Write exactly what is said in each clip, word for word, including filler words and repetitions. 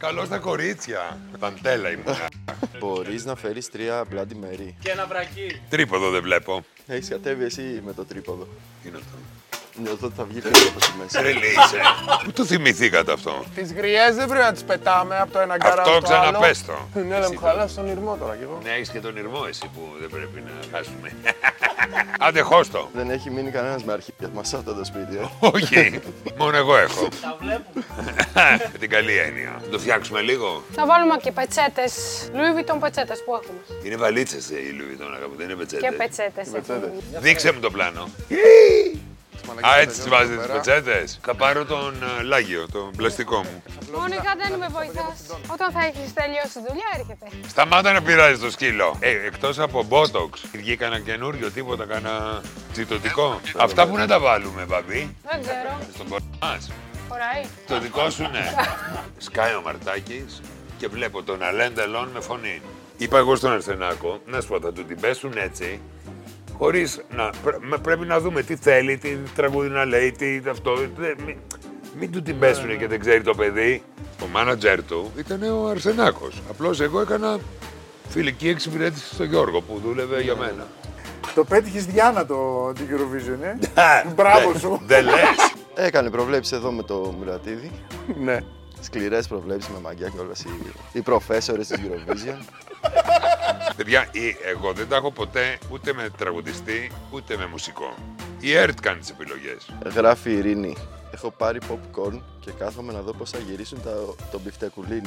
Καλό στα κορίτσια. Παντέλα ήμουν. Μπορείς να φέρεις τρία Bloody Mary. Και ένα βρακί. Τρίποδο δεν βλέπω. Έχεις κατέβει εσύ με το τρίποδο. Τι είναι αυτό? Νιώθω ότι θα βγει φέτος από τη μέση. Τρελή είσαι. Πού το θυμηθήκατε αυτό? Τις γριές δεν πρέπει να τις πετάμε από το ένα γκαράζ Αυτό στο άλλο. ξαναπες το. Ναι, δεν μου χαλάς τον ήρμο τώρα κι εγώ. Ναι, έχεις και τον ήρμο εσύ που δεν πρέπει να χάσουμε. Άντε χώστο. Δεν έχει μείνει κανένας με αρχίδια μας σε αυτό το σπίτι. Ε. Όχι, μόνο εγώ έχω. Τα βλέπουμε. Με την καλή έννοια. Το φτιάξουμε λίγο. Θα βάλουμε και πετσέτες. Louis Vuitton πετσέτες που έχουμε. Είναι βαλίτσες η Louis Vuitton, αγαπητέ, δεν είναι πετσέτες. Και πετσέτες. έχουμε. Δείξε μου το πλάνο. Α, έτσι τις βάζετε τις πετσέτες. Θα πάρω τον ε, λάγιο, τον πλαστικό μου. Μόνικα, δεν με βοηθάς. Όταν θα έχεις τελειώσει τη δουλειά, έρχεται. Σταμάτα να πειράζεις το σκύλο. Ε, εκτός από Botox, βγήκα ένα καινούριο τίποτα, κάνα τσιτωτικό. Αυτά που να τα βάλουμε, μπαμπή. Δεν ξέρω. Στον κορ... μας. Χωράει. Το δικό σου, ναι. Σκάει ο Μαρτάκης και βλέπω τον Αλέν Ντελόν με φωνή. Είπα εγώ στον Αρσενάκο, να σου πω, θα του την πέσουν έτσι, χωρίς να... πρέ- πρέπει να δούμε τι θέλει, τι τραγούδι να λέει, τι αυτό. Δε- Μην, μην του την πέσουνε και δεν ξέρει το παιδί. Ο μάνατζερ του ήταν ο Αρσενάκος. Απλώς εγώ έκανα φιλική εξυπηρέτηση στον Γιώργο που δούλευε για μένα. Το πέτυχες Διάνα το την Eurovision, ε. Μπράβο σου. Δεν λες. Έκανε προβλέψεις εδώ με το Μουρατίδη. Ναι. Σκληρές προβλέψεις με μαγιά και όλες οι, οι προφέσορες της Eurovision. Παιδιά, η- εγώ δεν τα έχω ποτέ ούτε με τραγουδιστή, ούτε με μουσικό. Η ΕΡΤ κάνει τις επιλογές. Γράφει η Ειρήνη. Έχω πάρει popcorn και κάθομαι να δω πώς θα γυρίσουν τα, το μπιφτεκουλίνι.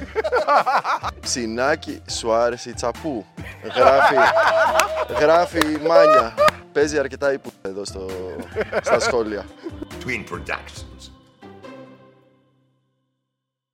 Ψινάκι, σου άρεσε η τσαπού. Γράφει, γράφει η Μάνια. Παίζει αρκετά ύπου εδώ στο, στα σχόλια. Twin Productions.